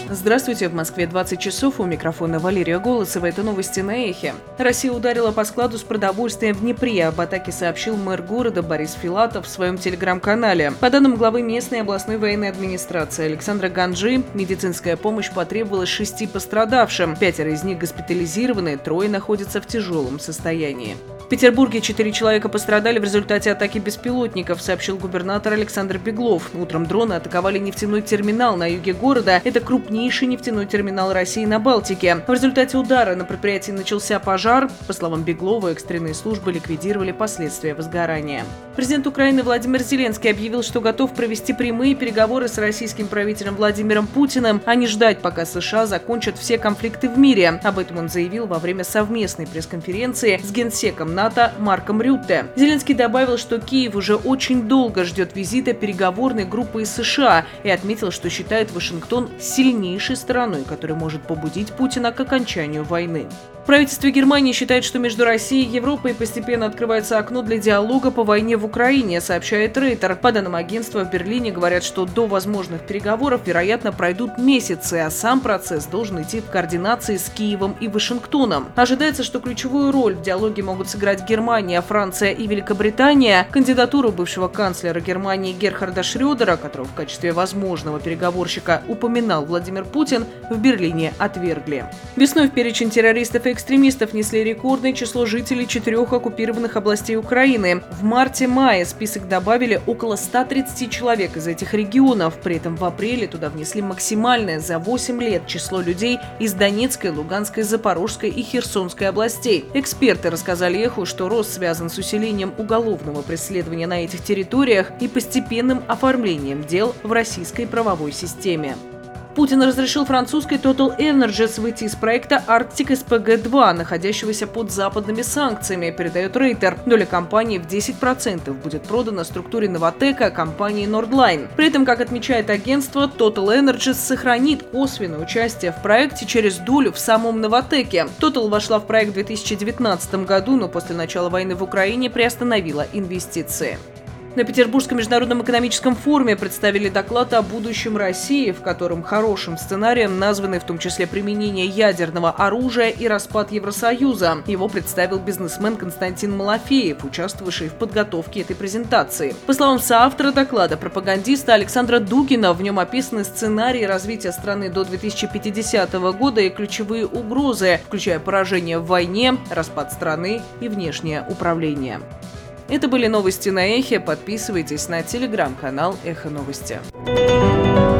Здравствуйте, в Москве 20 часов, у микрофона Валерия Голосова. Это новости на Эхе. Россия ударила по складу с продовольствием в Днепре. Об атаке сообщил мэр города Борис Филатов в своем телеграм-канале. По данным главы местной областной военной администрации Александра Ганджи, медицинская помощь потребовалась 6 пострадавшим. 5 из них госпитализированы, 3 находятся в тяжелом состоянии. В Петербурге 4 человека пострадали в результате атаки беспилотников, сообщил губернатор Александр Беглов. Утром дроны атаковали нефтяной терминал на юге города. Это крупнейший нефтяной терминал России на Балтике. В результате удара на предприятии начался пожар. По словам Беглова, экстренные службы ликвидировали последствия возгорания. Президент Украины Владимир Зеленский объявил, что готов провести прямые переговоры с российским правителем Владимиром Путиным, а не ждать, пока США закончат все конфликты в мире. Об этом он заявил во время совместной пресс-конференции с генсеком НАТО Марком Рютте. Зеленский добавил, что Киев уже очень долго ждет визита переговорной группы из США и отметил, что считает Вашингтон сильнейшей стороной, которая может побудить Путина к окончанию войны. Правительство Германии считает, что между Россией и Европой постепенно открывается окно для диалога по войне в Украине, сообщает Рейтер. По данным агентства, в Берлине говорят, что до возможных переговоров, вероятно, пройдут месяцы, а сам процесс должен идти в координации с Киевом и Вашингтоном. Ожидается, что ключевую роль в диалоге могут сыграть Германия, Франция и Великобритания. Кандидатуру бывшего канцлера Германии Герхарда Шрёдера, которого в качестве возможного переговорщика упоминал Владимир Путин, в Берлине отвергли. Весной в перечень террористов и экстремистов несли рекордное число жителей 4 оккупированных областей Украины. В марте-мае список добавили около 130 человек из этих регионов. При этом в апреле туда внесли максимальное за 8 лет число людей из Донецкой, Луганской, Запорожской и Херсонской областей. Эксперты рассказали Эху, что рост связан с усилением уголовного преследования на этих территориях и постепенным оформлением дел в российской правовой системе. Путин разрешил французской Total Energies выйти из проекта Arctic SPG-2, находящегося под западными санкциями, передает Рейтер. Доля компании в 10% будет продана структуре Новатэка, компании Nordline. При этом, как отмечает агентство, Total Energies сохранит косвенное участие в проекте через долю в самом Новатэке. Total вошла в проект в 2019 году, но после начала войны в Украине приостановила инвестиции. На Петербургском международном экономическом форуме представили доклад о будущем России, в котором хорошим сценарием названы в том числе применение ядерного оружия и распад Евросоюза. Его представил бизнесмен Константин Малафеев, участвовавший в подготовке этой презентации. По словам соавтора доклада, пропагандиста Александра Дугина, в нем описаны сценарии развития страны до 2050 года и ключевые угрозы, включая поражение в войне, распад страны и внешнее управление. Это были новости на Эхе. Подписывайтесь на телеграм-канал Эхо Новости.